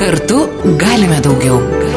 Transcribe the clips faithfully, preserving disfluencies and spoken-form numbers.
Kartu galime daugiau.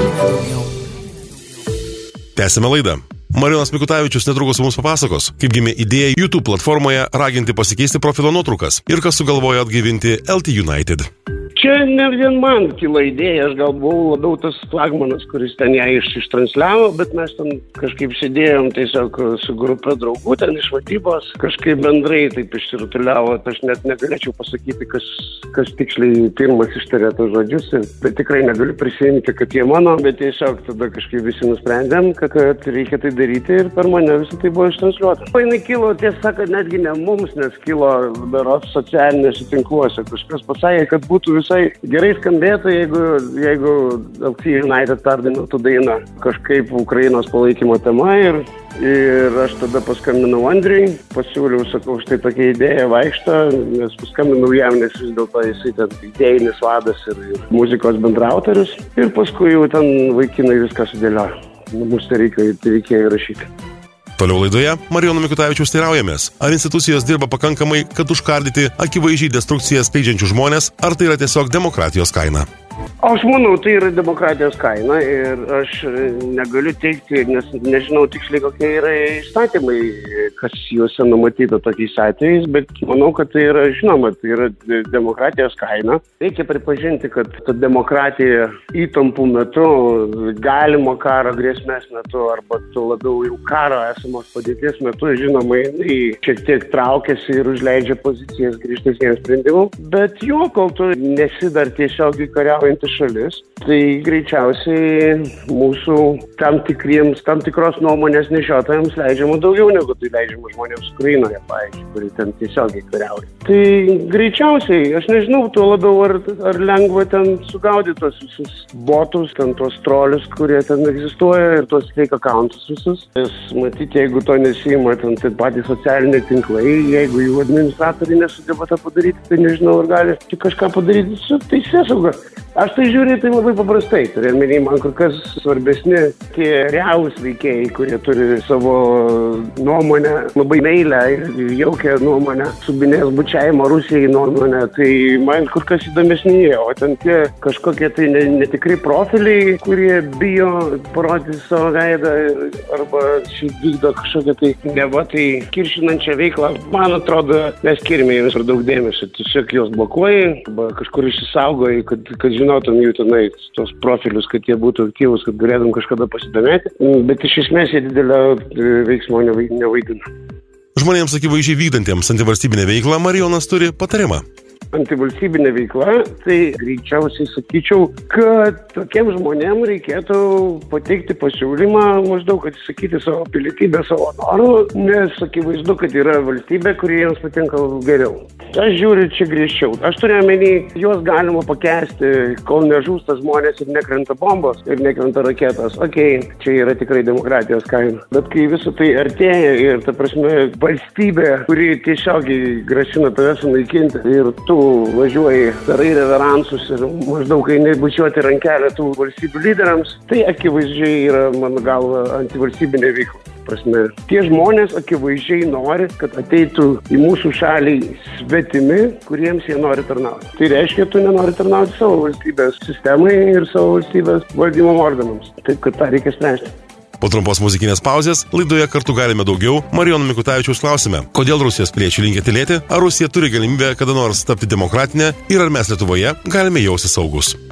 Tęsime laidą. Marijonas Mikutavičius netrukus mums papasakos, kaip gimė idėja YouTube platformoje raginti pasikeisti profilio nuotraukas ir kas sugalvojo atgaivinti L T United. Čia ne vien man kilo idėja, aš gal buvau labiau tas flagmanas, kuris ten ją iš, ištransliavo, bet mes ten kažkaip sėdėjom tiesiog su grupe draugų ten iš vadybos, kažkaip bendrai taip išsirutuliavo, aš net negalėčiau pasakyti, kas, kas tiksliai pirmas ištarė tos žodžius, bet tikrai negaliu prisiminti, kad jie mano, bet tiesiog tada kažkaip visi nusprendėm, kad, kad reikia tai daryti ir per mane visą tai buvo ištransliuota. O jinai kilo, tiesą sakant, netgi ne mums, nes kilo berods socialinėse tinkluose, kažkas pasakė, kad būtų visai gerai skambėtų, jeigu, jeigu L T United perdainuotų dainą kažkaip Ukrainos palaikymo tema ir, ir aš tada paskambinau Andriui, pasiūliau, sakau, štai tokia idėja vaikšto, nes paskambinau jam, nes vis dėlto jisai ten idėjinis vadas ir, ir muzikos bendrautorius ir paskui jau ten vaikinai viską sudėliojo. Mums tai reikėjo, tai reikėjo įrašyti. Toliau laidoje Marijono Mikutavičiaus teiraujamės, ar institucijos dirba pakankamai, kad užkardyti akivaizdžiai destrukciją skleidžiančių žmonės, ar tai yra tiesiog demokratijos kaina. Aš manau, tai yra demokratijos kaina ir aš negaliu teikti, nes nežinau tiksliai, kokie yra įstatymai, kas juose numatyta tokiais atvejais, bet manau, kad tai yra, žinoma, tai yra demokratijos kaina. Reikia pripažinti, kad ta demokratija įtampų metu, galimo karo grėsmės metu arba tu labiau jau karo esamos padėties metu, žinoma, jinai šiek tiek traukiasi ir užleidžia pozicijas grįžtesniems sprendimams, bet jo, kol tu nesi dar tiesiog kariaujantis šalis, tai greičiausiai mūsų tam tikriems, tam tikros nuomonės nešiotojams leidžiama daugiau negu tai leidžiama žmonėms Ukrainoje, pavyzdžiui, kuri ten tiesiogiai kariauja. Tai greičiausiai, aš nežinau, tuo labiau ar, ar lengva ten sugaudyti tos visus botus, ten tos trolius, kurie ten egzistuoja ir tos fake accountus visus. Nes matyti, jeigu to nesima, ten tai patys socialiniai tinklai, jeigu jų administratoriai nesugeba tą padaryti, tai nežinau, ar gali tik kažką padaryti su teisėsauga. Aš tai žiūriu tai labai paprastai, turiu omeny, man kur kas svarbesni tie realūs veikėjai, kurie turi savo nuomonę, labai meilę ir jaukią nuomonę, subinės bučiavimo Rusijai nuomonę, tai man kur kas įdomesni jie, o ten tie kažkokie tai netikri profiliai, kurie bijo parodyti savo veidą arba šiaip vykdo kažkokią tai neva tai kiršinančią veiklą. Man atrodo, mes skirime jiems per daug dėmesio, tiesiog juos blokuoji, arba kažkur išsisaugoji, kad, kad žinotum jų tenai tos profilius, kad jie būtų aktyvus, kad galėtum kažkada pasidomėti, bet iš esmės jie didelio veiksmo nevaidina. Žmonėms akivaizdžiai vykdantiems antivalstybinę veiklą Marijonas turi patarimą. Antivalstybinė veikla, tai greičiausiai sakyčiau, kad tokiem žmonėm reikėtų pateikti pasiūlymą maždaug atsisakyti savo pilietybę, savo norų, nes akivaizdu, kad yra valstybė, kuri jiems patinka geriau. Aš žiūriu čia griežčiau. Aš turiu omeny, juos galima pakęsti, kol nežūsta žmonės ir nekrenta bombos ir nekrenta raketos. Okei, okay, čia yra tikrai demokratijos kaina. Bet kai visą tai artėja ir, ta prasme, valstybė, kuri tiesiogiai grasina tave sunaikinti ir tu važiuoji, darai reveransus ir maždaug eini bučiuoti rankelę tų valstybių lyderiams, tai akivaizdžiai yra, mano galva, antivalstybinė veikla. Prasme, tie žmonės akivaizdžiai nori, kad ateitų į mūsų šalį svetimi, kuriems jie nori tarnauti. Tai reiškia, tu nenori tarnauti savo valstybės sistemai ir savo valstybės valdymo organams. Taip, kad tą reikia spręsti. Po trumpos muzikinės pauzės laidoje Kartu galime daugiau Marijono Mikutavičiaus klausime, kodėl Rusijos piliečiai linkia tylėti, ar Rusija turi galimybę kada nors tapti demokratinę ir ar mes Lietuvoje galime jausti saugus.